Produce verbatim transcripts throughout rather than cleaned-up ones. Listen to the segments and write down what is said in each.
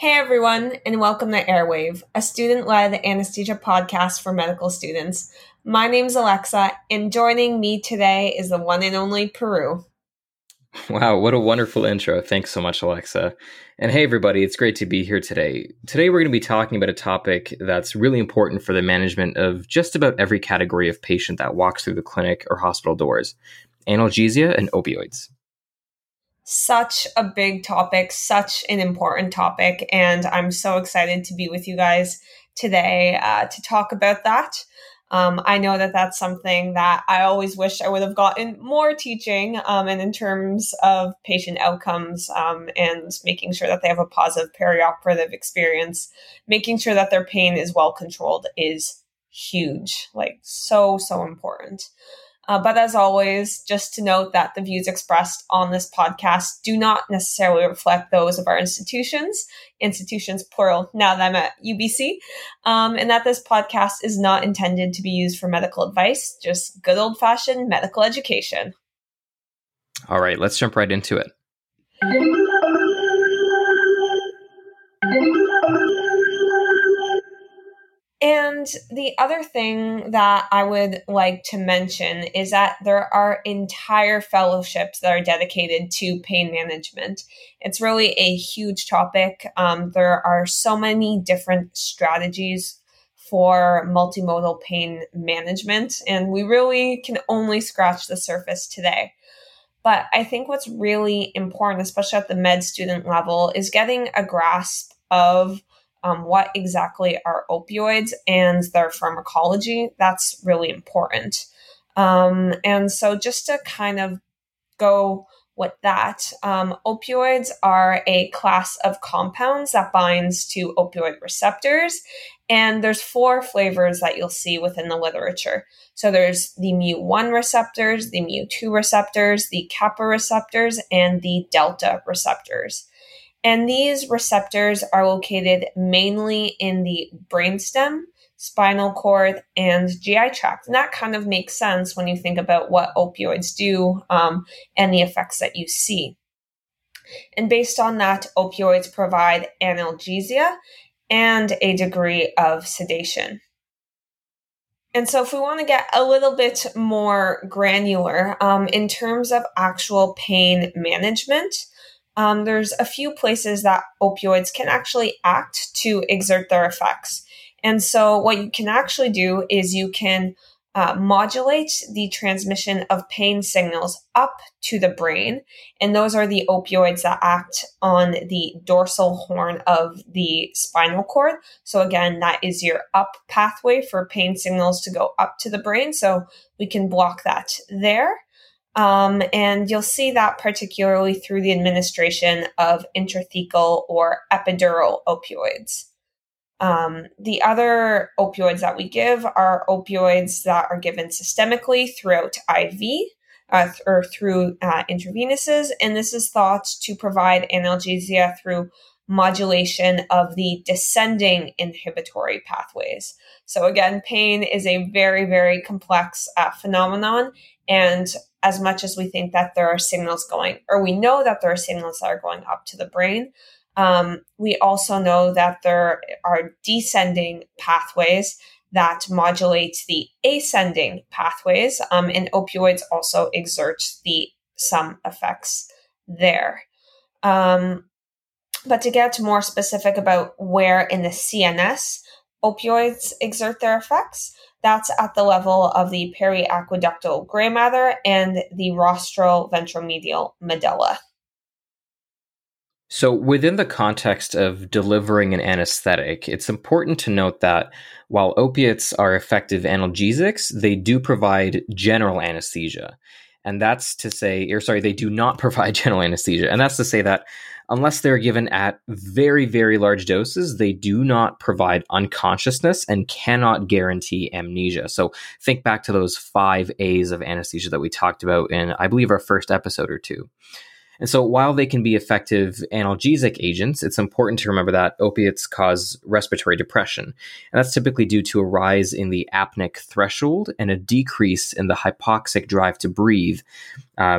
Hey everyone, and welcome to Airwave, a student-led anesthesia podcast for medical students. My name's Alexa, and joining me today is the one and only Peru. Wow, what a wonderful intro. Thanks so much, Alexa. And hey, everybody, it's great to be here today. Today, we're going to be talking about a topic that's really important for the management of just about every category of patient that walks through the clinic or hospital doors: analgesia and opioids. Such a big topic, such an important topic, and I'm so excited to be with you guys today uh, to talk about that. Um, I know that that's something that I always wish I would have gotten more teaching, um, and in terms of patient outcomes um, and making sure that they have a positive perioperative experience, making sure that their pain is well controlled is huge, like so, so important. Uh, but as always, just to note that the views expressed on this podcast do not necessarily reflect those of our institutions, institutions plural, now that I'm at U B C, um, and that this podcast is not intended to be used for medical advice, just good old-fashioned medical education. All right, let's jump right into it. And the other thing that I would like to mention is that there are entire fellowships that are dedicated to pain management. It's really a huge topic. Um, there are so many different strategies for multimodal pain management, and we really can only scratch the surface today. But I think what's really important, especially at the med student level, is getting a grasp of Um, what exactly are opioids and their pharmacology. That's really important. Um, and so just to kind of go with that, um, opioids are a class of compounds that binds to opioid receptors. And there's four flavors that you'll see within the literature. So there's the mu one receptors, the mu two receptors, the kappa receptors, and the delta receptors. And these receptors are located mainly in the brainstem, spinal cord, and G I tract. And that kind of makes sense when you think about what opioids do um, and the effects that you see. And based on that, opioids provide analgesia and a degree of sedation. And so if we want to get a little bit more granular um, in terms of actual pain management, Um, there's a few places that opioids can actually act to exert their effects. And so what you can actually do is you can uh, modulate the transmission of pain signals up to the brain. And those are the opioids that act on the dorsal horn of the spinal cord. So again, that is your up pathway for pain signals to go up to the brain. So we can block that there. Um, and you'll see that particularly through the administration of intrathecal or epidural opioids. Um, the other opioids that we give are opioids that are given systemically throughout I V uh, th- or through uh, intravenous's, and this is thought to provide analgesia through modulation of the descending inhibitory pathways. So again, pain is a very, very complex uh, phenomenon, and as much as we think that there are signals going, or we know that there are signals that are going up to the brain, um, we also know that there are descending pathways that modulate the ascending pathways, um, and opioids also exert the some effects there. Um, but to get more specific about where in the C N S opioids exert their effects, that's at the level of the periaqueductal gray matter and the rostral ventromedial medulla. So within the context of delivering an anesthetic, it's important to note that while opiates are effective analgesics, they do provide general anesthesia. And that's to say, or sorry, they do not provide general anesthesia. And that's to say that unless they're given at very, very large doses, they do not provide unconsciousness and cannot guarantee amnesia. So think back to those five A's of anesthesia that we talked about in, I believe, our first episode or two. And so while they can be effective analgesic agents, it's important to remember that opiates cause respiratory depression. And that's typically due to a rise in the apneic threshold and a decrease in the hypoxic drive to breathe, um,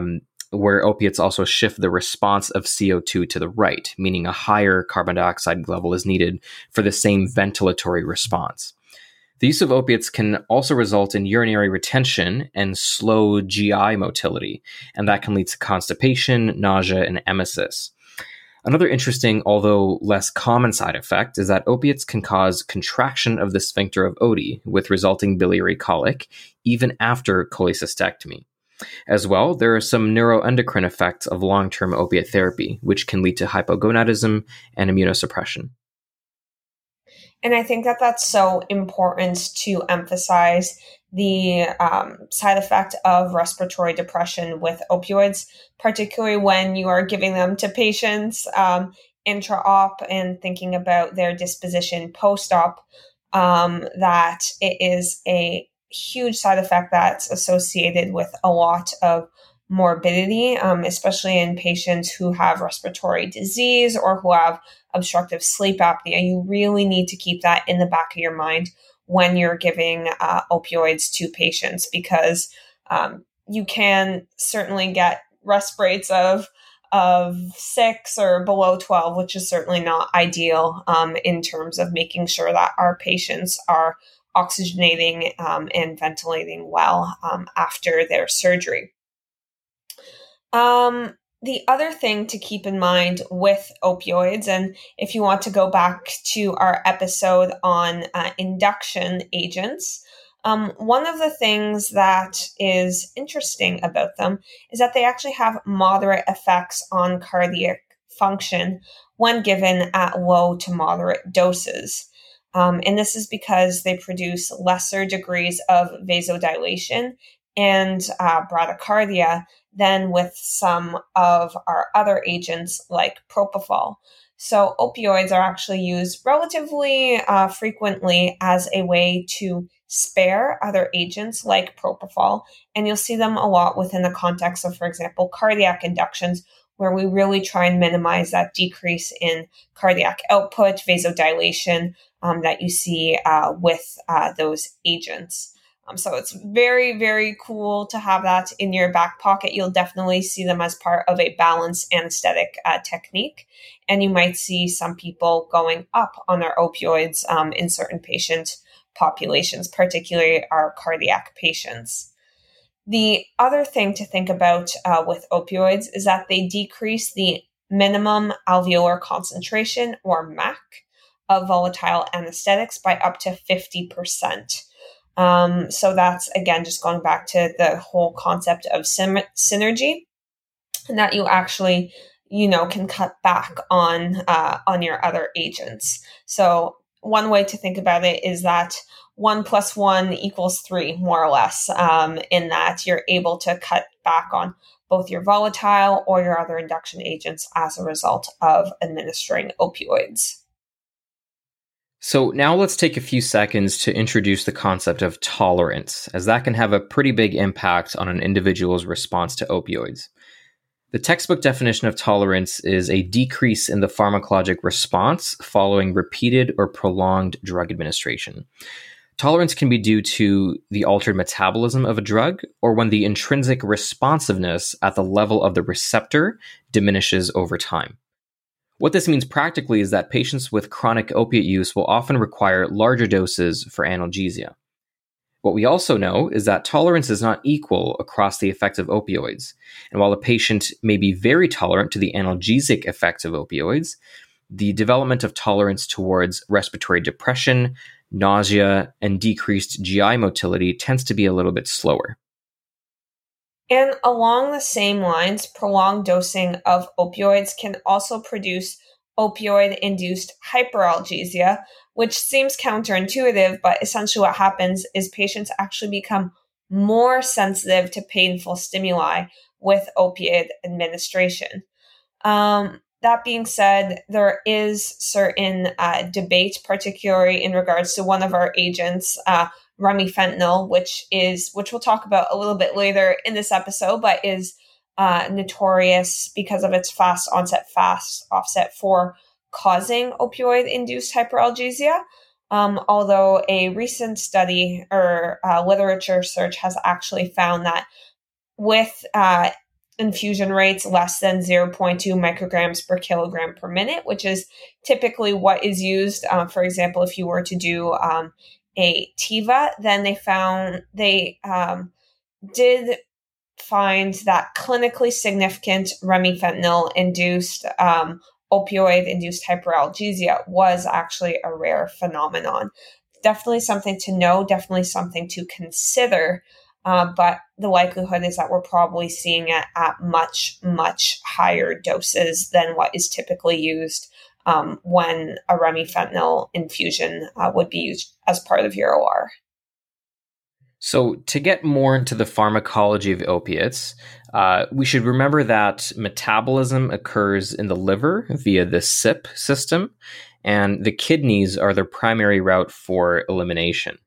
where opiates also shift the response of C O two to the right, meaning a higher carbon dioxide level is needed for the same ventilatory response. The use of opiates can also result in urinary retention and slow G I motility, and that can lead to constipation, nausea, and emesis. Another interesting, although less common side effect is that opiates can cause contraction of the sphincter of Oddi, with resulting biliary colic, even after cholecystectomy. As well, there are some neuroendocrine effects of long-term opiate therapy, which can lead to hypogonadism and immunosuppression. And I think that that's so important to emphasize the um, side effect of respiratory depression with opioids, particularly when you are giving them to patients um, intra-op and thinking about their disposition post-op, um, that it is a huge side effect that's associated with a lot of morbidity, um, especially in patients who have respiratory disease or who have obstructive sleep apnea. You really need to keep that in the back of your mind when you're giving uh, opioids to patients, because um, you can certainly get respirates of of six or below twelve, which is certainly not ideal um, in terms of making sure that our patients are oxygenating um, and ventilating well um, after their surgery. Um, the other thing to keep in mind with opioids, and if you want to go back to our episode on uh, induction agents, um, one of the things that is interesting about them is that they actually have moderate effects on cardiac function when given at low to moderate doses. Um, and this is because they produce lesser degrees of vasodilation and uh, bradycardia than with some of our other agents like propofol. So opioids are actually used relatively uh, frequently as a way to spare other agents like propofol. And you'll see them a lot within the context of, for example, cardiac inductions, where we really try and minimize that decrease in cardiac output, vasodilation um, that you see uh, with uh, those agents. Um, so it's very, very cool to have that in your back pocket. You'll definitely see them as part of a balanced anesthetic uh, technique. And you might see some people going up on their opioids um, in certain patient populations, particularly our cardiac patients. The other thing to think about uh, with opioids is that they decrease the minimum alveolar concentration, or M A C, of volatile anesthetics by up to fifty percent. Um, so that's, again, just going back to the whole concept of sim- synergy, and that you actually, you know, can cut back on uh, on your other agents. So one way to think about it is that one plus one equals three, more or less, um, in that you're able to cut back on both your volatile or your other induction agents as a result of administering opioids. So now let's take a few seconds to introduce the concept of tolerance, as that can have a pretty big impact on an individual's response to opioids. The textbook definition of tolerance is a decrease in the pharmacologic response following repeated or prolonged drug administration. Tolerance can be due to the altered metabolism of a drug, or when the intrinsic responsiveness at the level of the receptor diminishes over time. What this means practically is that patients with chronic opiate use will often require larger doses for analgesia. What we also know is that tolerance is not equal across the effects of opioids. And while a patient may be very tolerant to the analgesic effects of opioids, the development of tolerance towards respiratory depression, nausea, and decreased G I motility tends to be a little bit slower. And along the same lines, prolonged dosing of opioids can also produce opioid-induced hyperalgesia, which seems counterintuitive, but essentially what happens is patients actually become more sensitive to painful stimuli with opiate administration. Um, that being said, there is certain uh, debate, particularly in regards to one of our agents, uh, remifentanil, which is which we'll talk about a little bit later in this episode, but is uh, notorious because of its fast onset, fast offset for causing opioid-induced hyperalgesia. Um, although a recent study or uh, literature search has actually found that with uh, infusion rates less than zero point two micrograms per kilogram per minute, which is typically what is used. Um, for example, if you were to do um, a Tiva, then they found they um, did find that clinically significant remifentanil-induced um, opioid-induced hyperalgesia was actually a rare phenomenon. Definitely something to know, definitely something to consider, uh, but the likelihood is that we're probably seeing it at much, much higher doses than what is typically used um, when a remifentanil infusion uh, would be used as part of your O R. So to get more into the pharmacology of opiates, uh, we should remember that metabolism occurs in the liver via the C Y P system, and the kidneys are the primary route for elimination.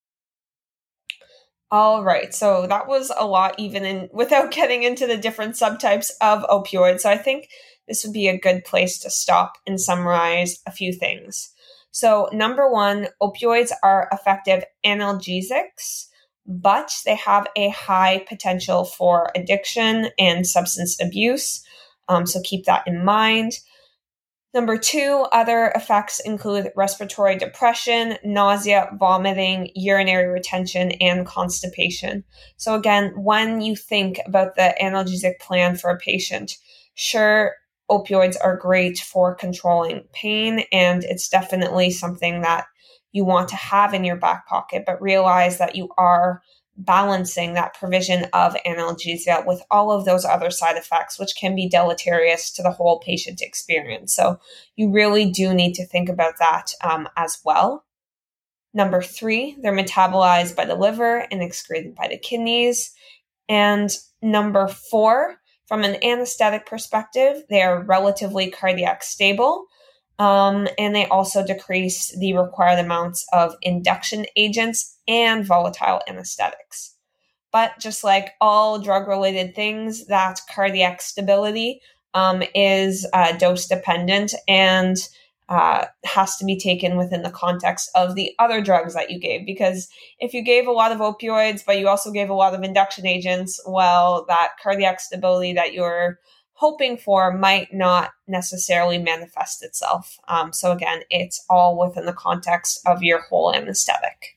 All right, so that was a lot even in without getting into the different subtypes of opioids. So I think this would be a good place to stop and summarize a few things. So number one, opioids are effective analgesics, but they have a high potential for addiction and substance abuse. Um, so keep that in mind. Number two, other effects include respiratory depression, nausea, vomiting, urinary retention, and constipation. So again, when you think about the analgesic plan for a patient, sure, opioids are great for controlling pain, and it's definitely something that you want to have in your back pocket, but realize that you are balancing that provision of analgesia with all of those other side effects, which can be deleterious to the whole patient experience. So you really do need to think about that um, as well. Number three, they're metabolized by the liver and excreted by the kidneys. And number four, from an anesthetic perspective, they are relatively cardiac stable. Um, and they also decrease the required amounts of induction agents and volatile anesthetics. But just like all drug-related things, that cardiac stability um, is uh, dose-dependent and uh, has to be taken within the context of the other drugs that you gave. Because if you gave a lot of opioids, but you also gave a lot of induction agents, well, that cardiac stability that you're hoping for might not necessarily manifest itself. Um, so again, it's all within the context of your whole anesthetic.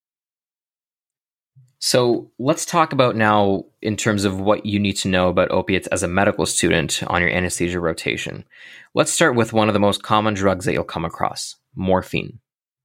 So let's talk about now in terms of what you need to know about opiates as a medical student on your anesthesia rotation. Let's start with one of the most common drugs that you'll come across, morphine.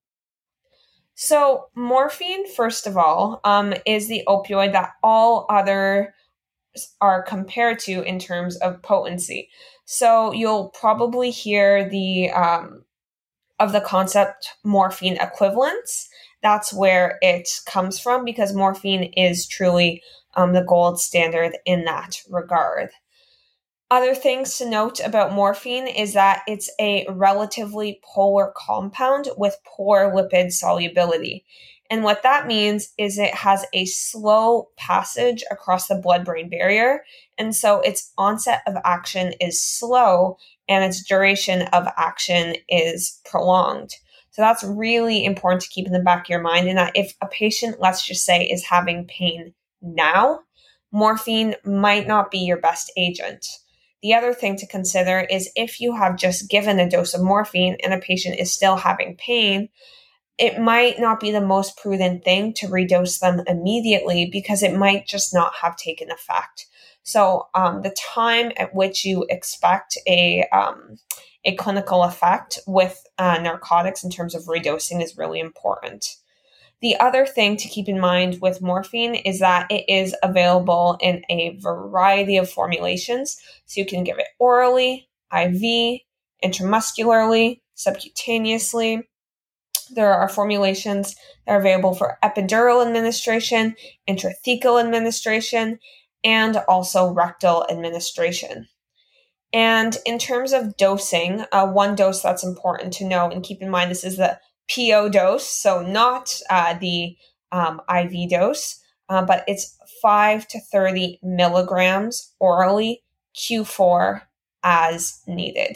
So morphine, first of all, um, is the opioid that all other are compared to in terms of potency. So you'll probably hear the um, of the concept morphine equivalence. That's where it comes from because morphine is truly um, the gold standard in that regard. Other things to note about morphine is that it's a relatively polar compound with poor lipid solubility. And what that means is it has a slow passage across the blood-brain barrier. And so its onset of action is slow and its duration of action is prolonged. So that's really important to keep in the back of your mind. And that if a patient, let's just say, is having pain now, morphine might not be your best agent. The other thing to consider is if you have just given a dose of morphine and a patient is still having pain, it might not be the most prudent thing to redose them immediately because it might just not have taken effect. So um, the time at which you expect a um, a clinical effect with uh, narcotics in terms of redosing is really important. The other thing to keep in mind with morphine is that it is available in a variety of formulations. So you can give it orally, I V, intramuscularly, subcutaneously. There are formulations that are available for epidural administration, intrathecal administration, and also rectal administration. And in terms of dosing, uh, one dose that's important to know and keep in mind, this is the P O dose, so not uh, the um, I V dose, uh, but it's five to thirty milligrams orally, Q four as needed.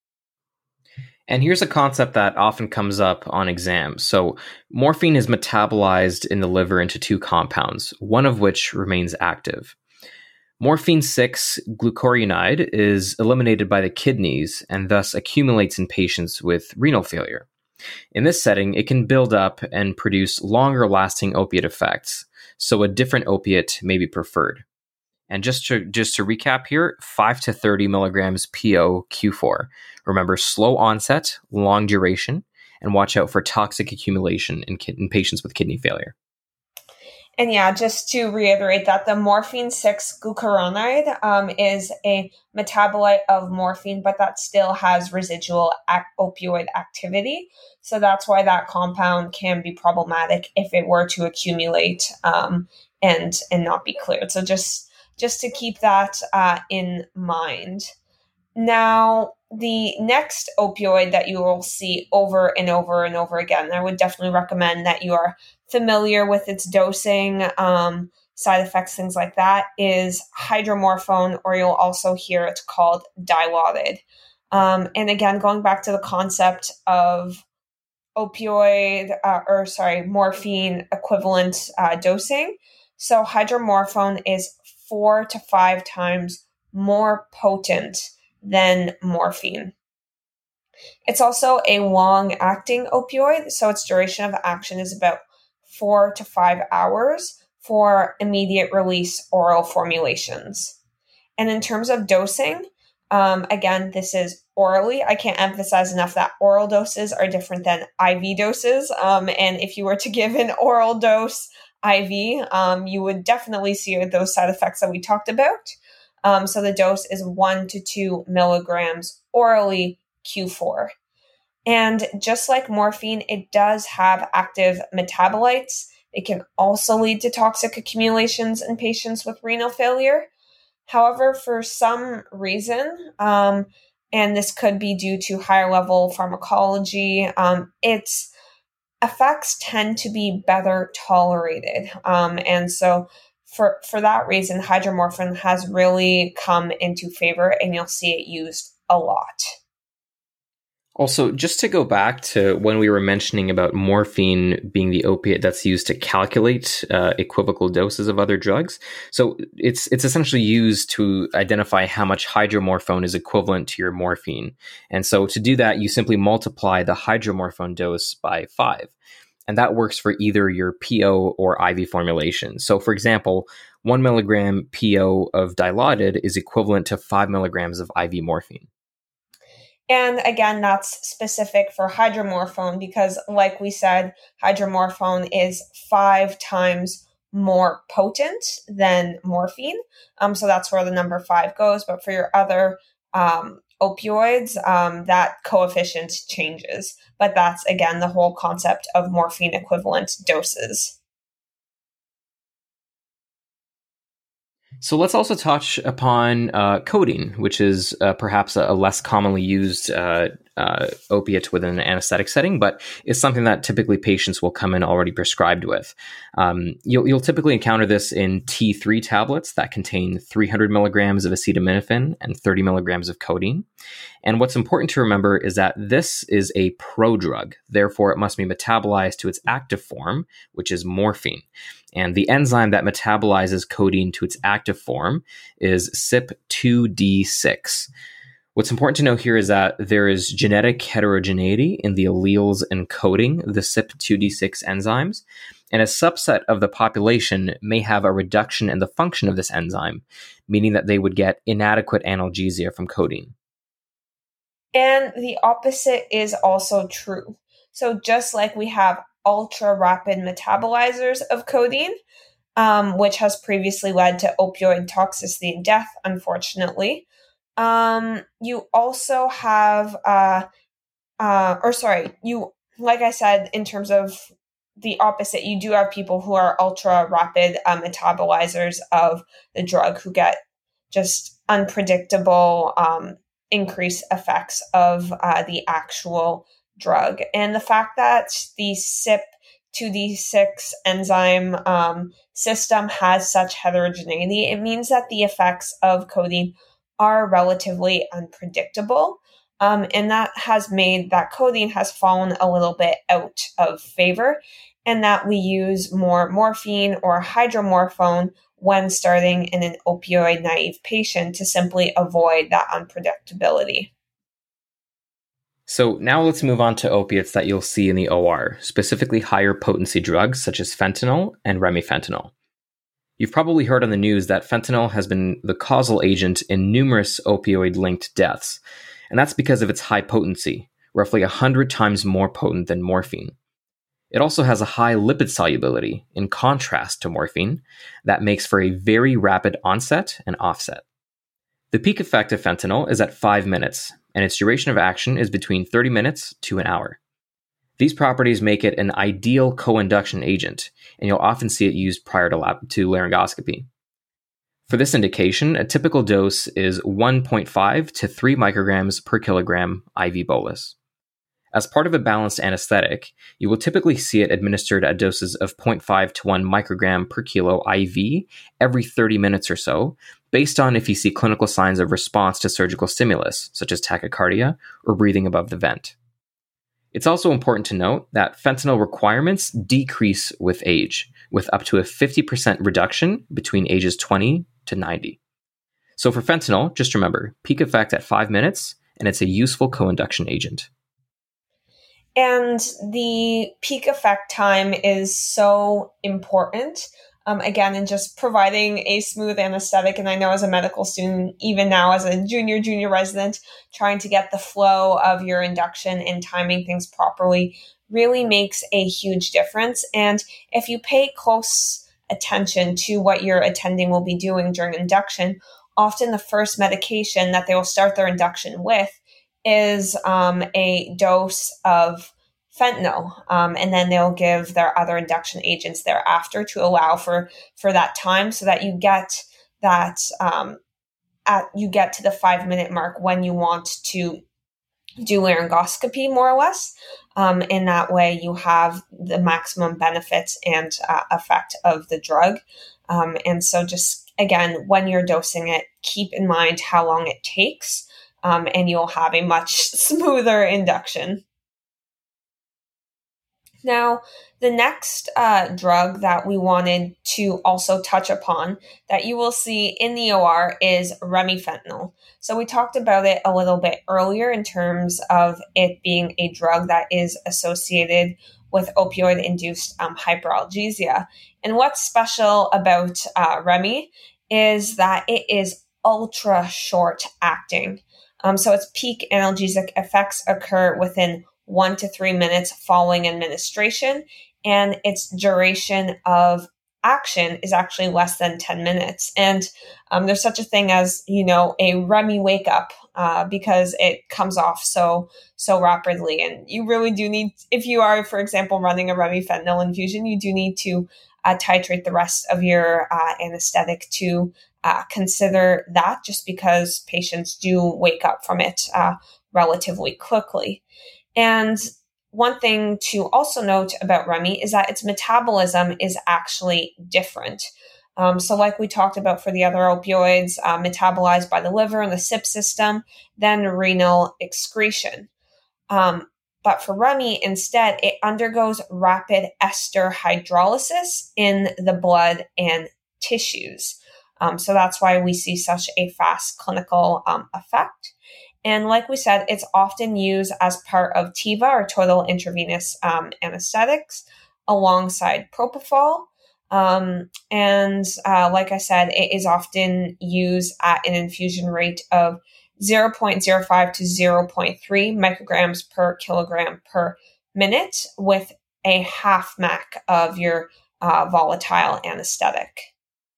And here's a concept that often comes up on exams. So morphine is metabolized in the liver into two compounds, one of which remains active. Morphine six glucuronide is eliminated by the kidneys and thus accumulates in patients with renal failure. In this setting, it can build up and produce longer-lasting opiate effects, so a different opiate may be preferred. And just to just to recap here, five to thirty milligrams P O Q four. Remember, slow onset, long duration, and watch out for toxic accumulation in, ki- in patients with kidney failure. And yeah, just to reiterate that the morphine six glucuronide um, is a metabolite of morphine, but that still has residual ac- opioid activity. So that's why that compound can be problematic if it were to accumulate um, and and not be cleared. So just just to keep that uh, in mind. Now, the next opioid that you will see over and over and over again, I would definitely recommend that you are familiar with its dosing, um, side effects, things like that, is hydromorphone, or you'll also hear it called Dilaudid. Um, and again, going back to the concept of opioid, uh, or sorry, morphine equivalent uh, dosing. So hydromorphone is four to five times more potent than morphine. It's also a long-acting opioid, so its duration of action is about four to five hours for immediate release oral formulations. And in terms of dosing, um, again, this is orally. I can't emphasize enough that oral doses are different than I V doses. Um, and if you were to give an oral dose I V, um, you would definitely see those side effects that we talked about. Um, so the dose is one to two milligrams orally Q four. And just like morphine, it does have active metabolites. It can also lead to toxic accumulations in patients with renal failure. However, for some reason, um, and this could be due to higher level pharmacology, um, its effects tend to be better tolerated. Um, and so for, for that reason, hydromorphone has really come into favor, and you'll see it used a lot. Also, just to go back to when we were mentioning about morphine being the opiate that's used to calculate uh, equivocal doses of other drugs. So it's it's essentially used to identify how much hydromorphone is equivalent to your morphine. And so to do that, you simply multiply the hydromorphone dose by five. And that works for either your P O or I V formulation. So for example, one milligram P O of Dilaudid is equivalent to five milligrams of I V morphine. And again, that's specific for hydromorphone because, like we said, hydromorphone is five times more potent than morphine. Um, so that's where the number five goes. But for your other um, opioids, um, that coefficient changes. But that's, again, the whole concept of morphine equivalent doses. So let's also touch upon uh, codeine, which is uh, perhaps a, a less commonly used uh, uh, opiate within an anesthetic setting, but is something that typically patients will come in already prescribed with. Um, you'll, you'll typically encounter this in T three tablets that contain three hundred milligrams of acetaminophen and thirty milligrams of codeine. And what's important to remember is that this is a prodrug. Therefore, it must be metabolized to its active form, which is morphine. And the enzyme that metabolizes codeine to its active form is C Y P two D six. What's important to know here is that there is genetic heterogeneity in the alleles encoding the C Y P two D six enzymes, and a subset of the population may have a reduction in the function of this enzyme, meaning that they would get inadequate analgesia from codeine. And the opposite is also true. So just like we have ultra-rapid metabolizers of codeine, um, which has previously led to opioid toxicity and death, unfortunately, um, you also have, uh, uh, or sorry, you, like I said, in terms of the opposite, you do have people who are ultra-rapid uh, metabolizers of the drug who get just unpredictable um, increased effects of uh, the actual drug. And the fact that the C Y P two D six enzyme um, system has such heterogeneity, it means that the effects of codeine are relatively unpredictable. Um, and that has made that codeine has fallen a little bit out of favor, and that we use more morphine or hydromorphone when starting in an opioid naive patient to simply avoid that unpredictability. So now let's move on to opiates that you'll see in the O R, specifically higher potency drugs such as fentanyl and remifentanil. You've probably heard on the news that fentanyl has been the causal agent in numerous opioid-linked deaths, and that's because of its high potency, roughly one hundred times more potent than morphine. It also has a high lipid solubility, in contrast to morphine, that makes for a very rapid onset and offset. The peak effect of fentanyl is at five minutes, and its duration of action is between thirty minutes to an hour. These properties make it an ideal co-induction agent, and you'll often see it used prior to, lap- to laryngoscopy. For this indication, a typical dose is one point five to three micrograms per kilogram I V bolus. As part of a balanced anesthetic, you will typically see it administered at doses of zero point five to one microgram per kilo I V every thirty minutes or so, based on if you see clinical signs of response to surgical stimulus, such as tachycardia or breathing above the vent. It's also important to note that fentanyl requirements decrease with age, with up to a fifty percent reduction between ages twenty to ninety. So for fentanyl, just remember, peak effect at five minutes, and it's a useful co-induction agent. And the peak effect time is so important, um, again, in just providing a smooth anesthetic. And I know as a medical student, even now as a junior, junior resident, trying to get the flow of your induction and timing things properly really makes a huge difference. And if you pay close attention to what your attending will be doing during induction, often the first medication that they will start their induction with is um, a dose of fentanyl, um, and then they'll give their other induction agents thereafter to allow for for that time, so that you get that um, at you get to the five minute mark when you want to do laryngoscopy, more or less. Um, in that way, you have the maximum benefits and uh, effect of the drug. Um, and so, just again, when you're dosing it, keep in mind how long it takes. Um, and you'll have a much smoother induction. Now, the next uh, drug that we wanted to also touch upon that you will see in the O R is remifentanil. So we talked about it a little bit earlier in terms of it being a drug that is associated with opioid-induced um, hyperalgesia. And what's special about uh, Remi is that it is ultra short acting. Um, so its peak analgesic effects occur within one to three minutes following administration, and its duration of action is actually less than ten minutes. And um, there's such a thing as, you know, a Remi wake up uh, because it comes off so, so rapidly. And you really do need, if you are, for example, running a remifentanil infusion, you do need to uh, titrate the rest of your uh, anesthetic to Uh, consider that, just because patients do wake up from it uh, relatively quickly. And one thing to also note about Remi is that its metabolism is actually different. Um, so like we talked about for the other opioids, uh, metabolized by the liver and the S I P system, then renal excretion. Um, but for Remi, instead, it undergoes rapid ester hydrolysis in the blood and tissues. Um, so that's why we see such a fast clinical um, effect. And like we said, it's often used as part of T I V A, or total intravenous um, anesthetics, alongside propofol. Um, and uh, like I said, it is often used at an infusion rate of zero point zero five to zero point three micrograms per kilogram per minute, with a half mac of your uh, volatile anesthetic.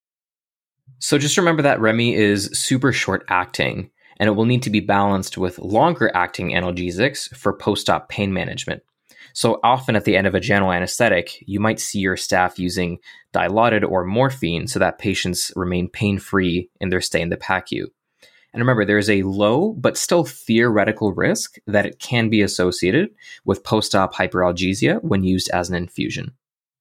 So just remember that Remi is super short acting, and it will need to be balanced with longer acting analgesics for post-op pain management. So often at the end of a general anesthetic, you might see your staff using Dilaudid or morphine so that patients remain pain-free in their stay in the P A C U. And remember, there is a low but still theoretical risk that it can be associated with post-op hyperalgesia when used as an infusion.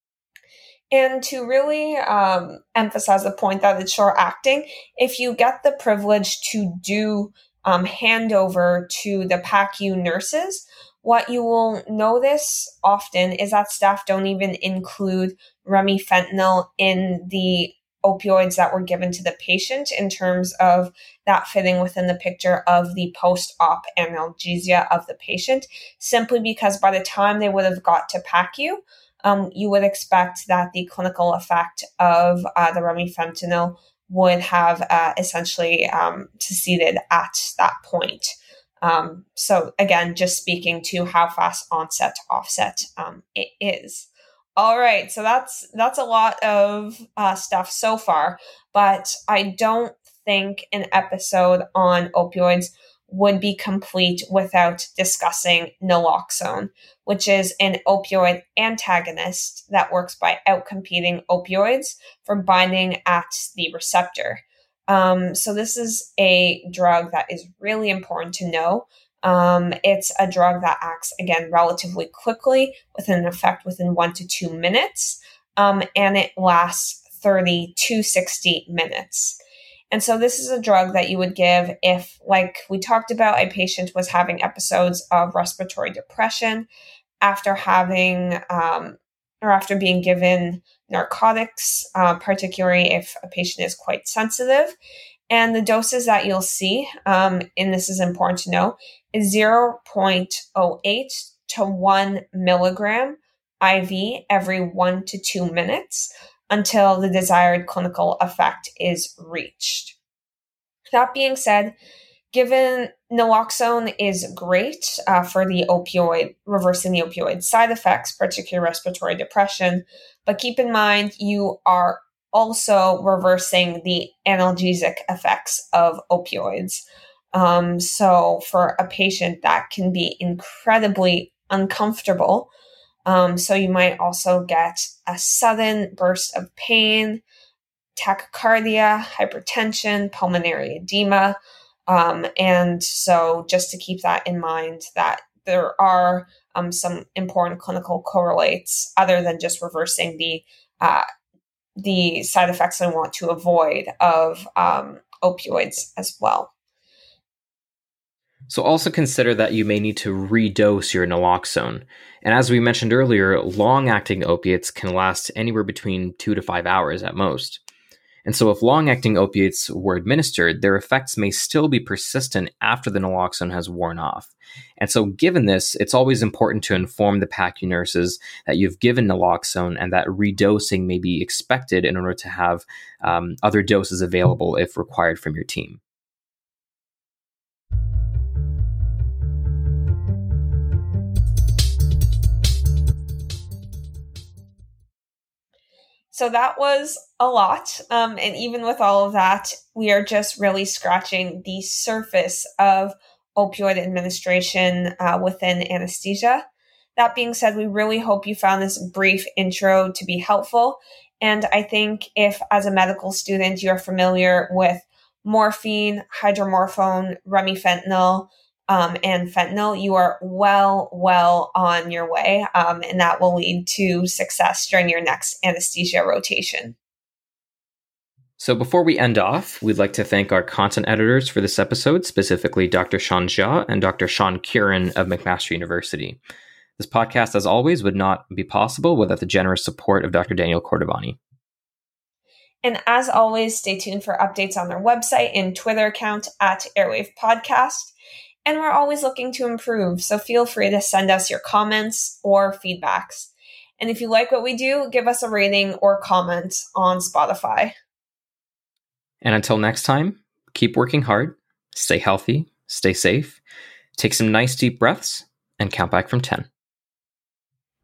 And to really um, emphasize the point that it's short acting, if you get the privilege to do um, handover to the P A C U nurses, what you will notice often is that staff don't even include remifentanil in the opioids that were given to the patient in terms of that fitting within the picture of the post-op analgesia of the patient, simply because by the time they would have got to P A C U, um, you would expect that the clinical effect of uh, the remifentanil would have uh, essentially um, seceded at that point. Um, so again, just speaking to how fast onset to offset um, it is. All right, so that's that's a lot of uh, stuff so far, but I don't think an episode on opioids would be complete without discussing naloxone, which is an opioid antagonist that works by outcompeting opioids for binding at the receptor. Um, so this is a drug that is really important to know. Um, it's a drug that acts, again, relatively quickly with an effect within one to two minutes, um, and it lasts thirty to sixty minutes. And so this is a drug that you would give if, like we talked about, a patient was having episodes of respiratory depression after having um, or after being given narcotics, uh, particularly if a patient is quite sensitive. And the doses that you'll see, um, and this is important to know, is zero point zero eight to one milligram I V every one to two minutes until the desired clinical effect is reached. That being said, given naloxone is great uh, for the opioid, reversing the opioid side effects, particularly respiratory depression, but keep in mind you are also reversing the analgesic effects of opioids. Um, so for a patient, that can be incredibly uncomfortable. Um, so you might also get a sudden burst of pain, tachycardia, hypertension, pulmonary edema. Um, and so just to keep that in mind, that there are um, some important clinical correlates other than just reversing the uh, the side effects I want to avoid of um, opioids as well. So also consider that you may need to redose your naloxone. And as we mentioned earlier, long-acting opiates can last anywhere between two to five hours at most. And so if long-acting opiates were administered, their effects may still be persistent after the naloxone has worn off. And so given this, it's always important to inform the P A C U nurses that you've given naloxone and that redosing may be expected in order to have um, other doses available if required from your team. So that was a lot. Um, and even with all of that, we are just really scratching the surface of opioid administration uh, within anesthesia. That being said, we really hope you found this brief intro to be helpful. And I think if, as a medical student, you're familiar with morphine, hydromorphone, remifentanil, Um, and fentanyl, you are well, well on your way, um, and that will lead to success during your next anesthesia rotation. So before we end off, we'd like to thank our content editors for this episode, specifically Doctor Sean Jia and Doctor Sean Curran of McMaster University. This podcast, as always, would not be possible without the generous support of Doctor Daniel Cordovani. And as always, stay tuned for updates on their website and Twitter account at Airwave Podcast. And we're always looking to improve, so feel free to send us your comments or feedbacks. And if you like what we do, give us a rating or comment on Spotify. And until next time, keep working hard, stay healthy, stay safe, take some nice deep breaths, and count back from ten.